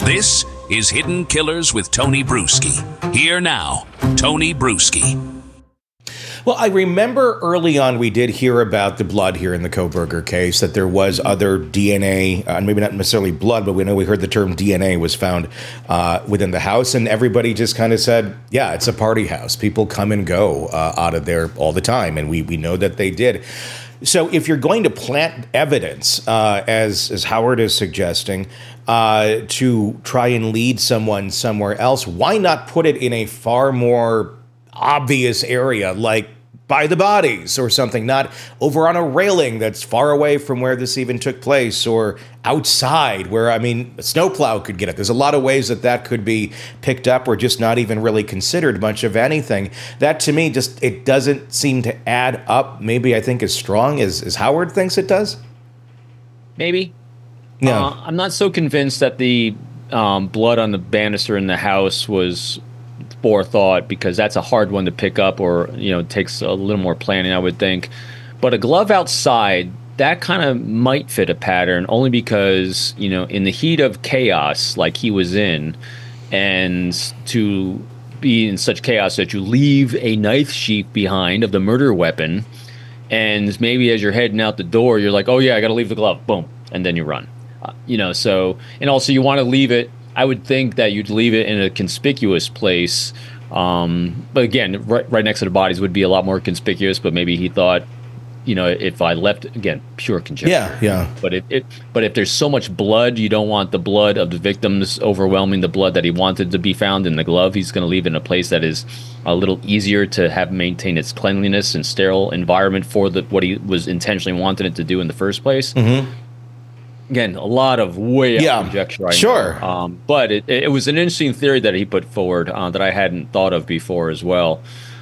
This is Hidden Killers with Tony Bruschi. Here now, Tony Bruschi. Well, I remember early on we did hear about the blood here in the Kohberger case, that there was other DNA, maybe not necessarily blood, but we know we heard the term DNA was found within the house, and everybody just kind of said, yeah, it's a party house. People come and go out of there all the time, and we know that they did. So if you're going to plant evidence, as Howard is suggesting, to try and lead someone somewhere else, why not put it in a far more obvious area, like by the bodies or something, not over on a railing that's far away from where this even took place, or outside where, I mean, a snowplow could get it. There's a lot of ways that could be picked up or just not even really considered much of anything. That, to me, just, it doesn't seem to add up, maybe I think as strong as Howard thinks it does. Maybe. Yeah. I'm not so convinced that the blood on the banister in the house was forethought, because that's a hard one to pick up, or it takes a little more planning, I would think. But a glove outside, that kind of might fit a pattern, only because in the heat of chaos like he was in, and to be in such chaos that you leave a knife sheath behind of the murder weapon, and maybe as you're heading out the door you're like, oh yeah, I gotta leave the glove, boom, and then you run. So, and also you want to leave it, I would think that you'd leave it in a conspicuous place. But again, right next to the bodies would be a lot more conspicuous. But maybe he thought, if I left, again, pure conjecture. Yeah. But if there's so much blood, you don't want the blood of the victims overwhelming the blood that he wanted to be found in the glove. He's going to leave it in a place that is a little easier to have maintain its cleanliness and sterile environment for what he was intentionally wanting it to do in the first place. Mm-hmm. Again, a lot of way out conjecture. Sure. But it was an interesting theory that he put forward that I hadn't thought of before as well.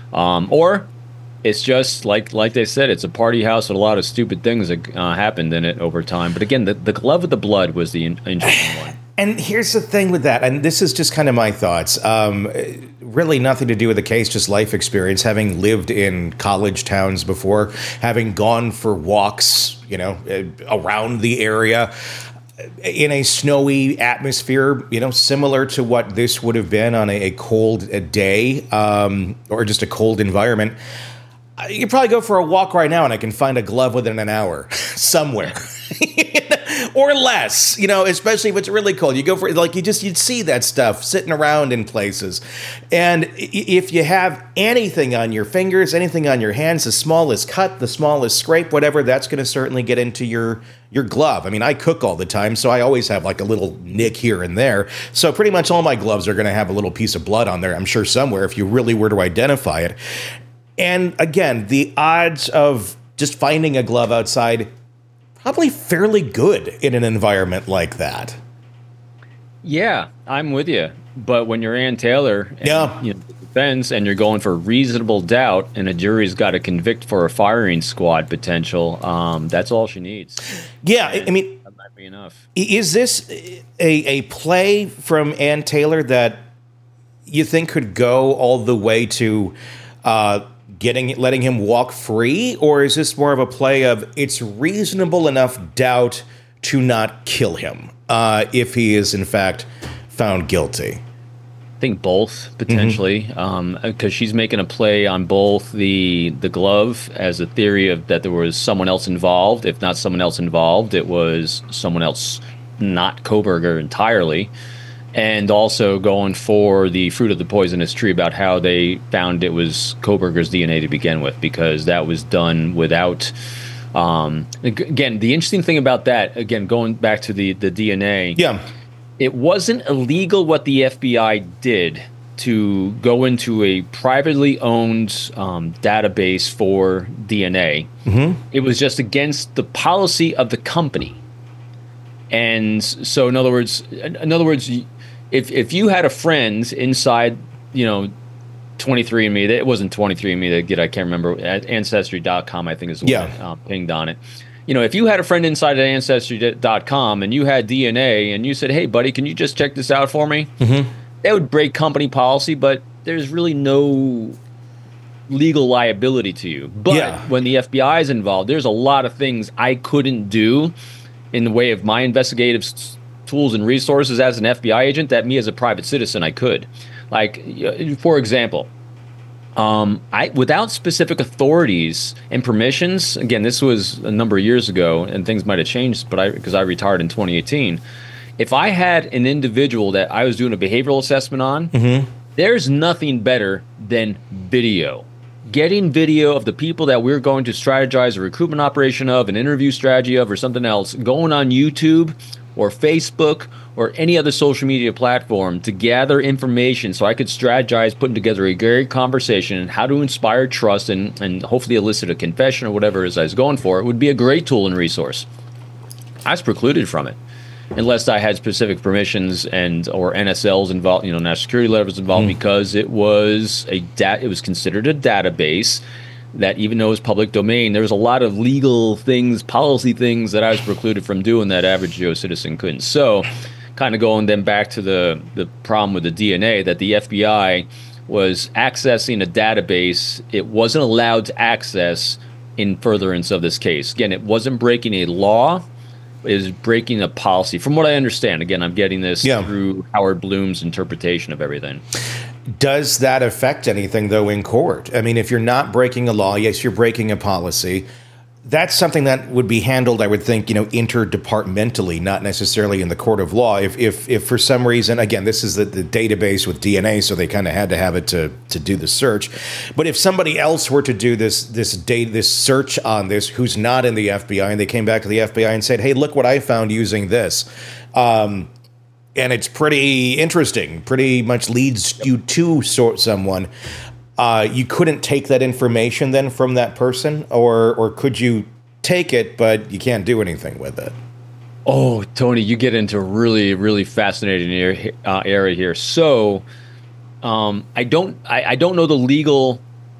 Or it's just like they said, it's a party house with a lot of stupid things that happened in it over time. But again, the glove with the blood was the interesting one. And here's the thing with that, and this is just kind of my thoughts. Really nothing to do with the case, just life experience, having lived in college towns before, having gone for walks, around the area in a snowy atmosphere, similar to what this would have been on a cold day, or just a cold environment. You could probably go for a walk right now and I can find a glove within an hour somewhere. Or less, especially if it's really cold. You go for you'd see that stuff sitting around in places. And if you have anything on your fingers, anything on your hands, the smallest cut, the smallest scrape, whatever, that's going to certainly get into your glove. I mean, I cook all the time, so I always have like a little nick here and there. So pretty much all my gloves are going to have a little piece of blood on there, I'm sure somewhere, if you really were to identify it. And again, the odds of just finding a glove outside, probably fairly good in an environment like that. Yeah, I'm with you. But when you're Ann Taylor, and, the defense, and you're going for reasonable doubt, and a jury's got to convict for a firing squad potential, that's all she needs. Yeah, I mean, that might be enough. Is this a play from Ann Taylor that you think could go all the way to letting him walk free, or is this more of a play of it's reasonable enough doubt to not kill him if he is in fact found guilty? I think both, potentially, because she's making a play on both the glove as a theory of that there was someone else involved. If not someone else involved, it was someone else, not Kohberger entirely. And also going for the fruit of the poisonous tree about how they found it was Kohberger's DNA to begin with, because that was done without. Again, the interesting thing about that, again, going back to the DNA, it wasn't illegal what the FBI did to go into a privately owned database for DNA. Mm-hmm. It was just against the policy of the company. And so, in other words, if you had a friend inside, 23andMe, it wasn't 23andMe that did, I can't remember, at Ancestry.com, I think is the one pinged on it. If you had a friend inside at Ancestry.com and you had DNA and you said, hey, buddy, can you just check this out for me? Mm-hmm. That would break company policy, but there's really no legal liability to you. But when the FBI is involved, there's a lot of things I couldn't do in the way of my investigative tools and resources as an FBI agent that me as a private citizen I could. Like, for example, without specific authorities and permissions, again, this was a number of years ago and things might have changed, but because I retired in 2018, if I had an individual that I was doing a behavioral assessment on, there's nothing better than video. Getting video of the people that we're going to strategize a recruitment operation of, an interview strategy of, or something else, going on YouTube or Facebook or any other social media platform to gather information so I could strategize putting together a great conversation and how to inspire trust and hopefully elicit a confession or whatever it is I was going for. It would be a great tool and resource. I was precluded from it unless I had specific permissions or NSLs involved, national security letters involved, because it was it was considered a database that, even though it was public domain, there was a lot of legal things, policy things that I was precluded from doing that average Joe citizen couldn't. So, kind of going then back to the problem with the DNA, that the FBI was accessing a database it wasn't allowed to access in furtherance of this case. Again, it wasn't breaking a law. Is breaking a policy. From what I understand, again, I'm getting this through Howard Bloom's interpretation of everything. Does that affect anything, though, in court? I mean, if you're not breaking a law, yes, you're breaking a policy. That's something that would be handled, I would think, interdepartmentally, not necessarily in the court of law. If for some reason, again, this is the database with DNA, so they kind of had to have it to do the search. But if somebody else were to do this search on this, who's not in the FBI, and they came back to the FBI and said, "Hey, look what I found using this," and it's pretty interesting, pretty much leads you to someone. You couldn't take that information then from that person, or could you take it, but you can't do anything with it? Oh, Tony, you get into a really, really fascinating area here. So, I don't know the legal.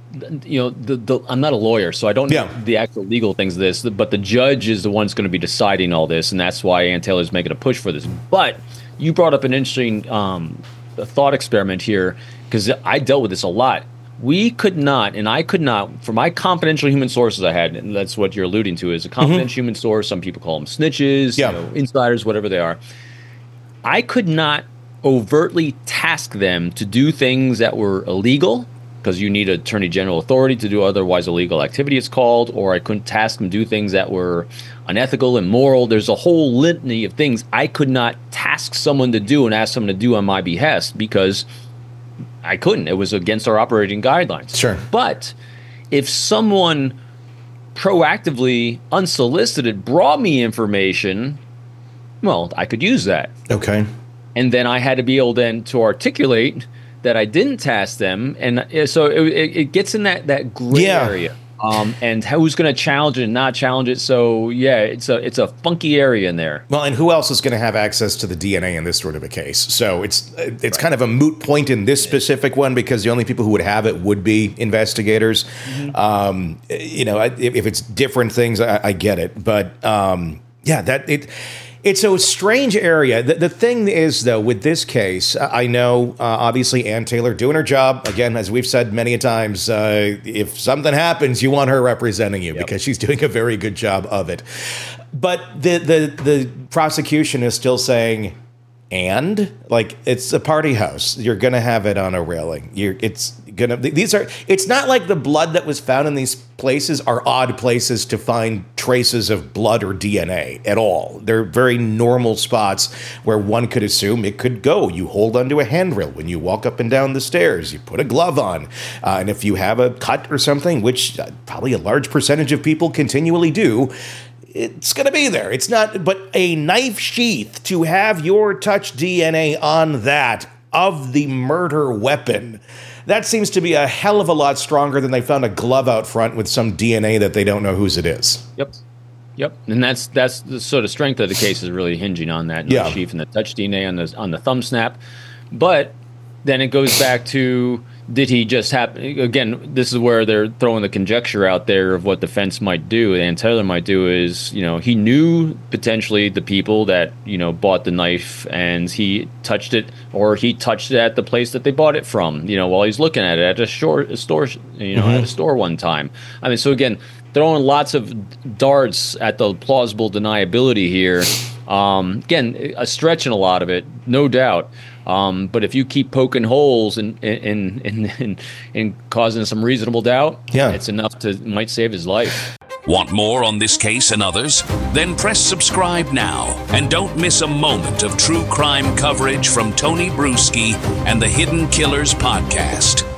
I'm not a lawyer, so I don't know the actual legal things of this. But the judge is the one that's going to be deciding all this, and that's why Ann Taylor's making a push for this. But you brought up an interesting thought experiment here, because I dealt with this a lot. We could not, and I could not, for my confidential human sources I had, and that's what you're alluding to, is a confidential human source. Some people call them snitches, insiders, whatever they are. I could not overtly task them to do things that were illegal, because you need attorney general authority to do otherwise illegal activity, it's called, or I couldn't task them to do things that were unethical, immoral. There's a whole litany of things I could not task someone to do and ask someone to do on my behest, because I couldn't. It was against our operating guidelines. Sure. But if someone proactively, unsolicited, brought me information, well, I could use that. Okay. And then I had to be able then to articulate that I didn't task them. And so it gets in that gray area. And who's going to challenge it and not challenge it. So, it's a funky area in there. Well, and who else is going to have access to the DNA in this sort of a case? So it's kind of a moot point in this specific one, because the only people who would have it would be investigators. If it's different things, I get it. But, it's a strange area. The thing is, though, with this case, I know, obviously, Ann Taylor doing her job. Again, as we've said many a times, if something happens, you want her representing you, because she's doing a very good job of it. But the prosecution is still saying, it's a party house. You're going to have it on a railing. It's not like the blood that was found in these places are odd places to find traces of blood or DNA at all. They're very normal spots where one could assume it could go. You hold onto a handrail when you walk up and down the stairs. You put a glove on. And if you have a cut or something, which probably a large percentage of people continually do, it's going to be there. It's not, but a knife sheath to have your touch DNA on that of the murder weapon, that seems to be a hell of a lot stronger than they found a glove out front with some DNA that they don't know whose it is. Yep. And that's the sort of strength of the case is really hinging on that knife sheath and the touch DNA on the thumb snap. But then it goes back to, did he just happen? Again, this is where they're throwing the conjecture out there of what defense might do. And Taylor might do is, he knew potentially the people that, bought the knife, and he touched it, or he touched it at the place that they bought it from, while he's looking at it at a store, at a store one time. So again, throwing lots of darts at the plausible deniability here. Again, a stretch in a lot of it, no doubt. But if you keep poking holes and causing some reasonable doubt, it's enough might save his life. Want more on this case and others? Then press subscribe now and don't miss a moment of true crime coverage from Tony Bruschi and the Hidden Killers podcast.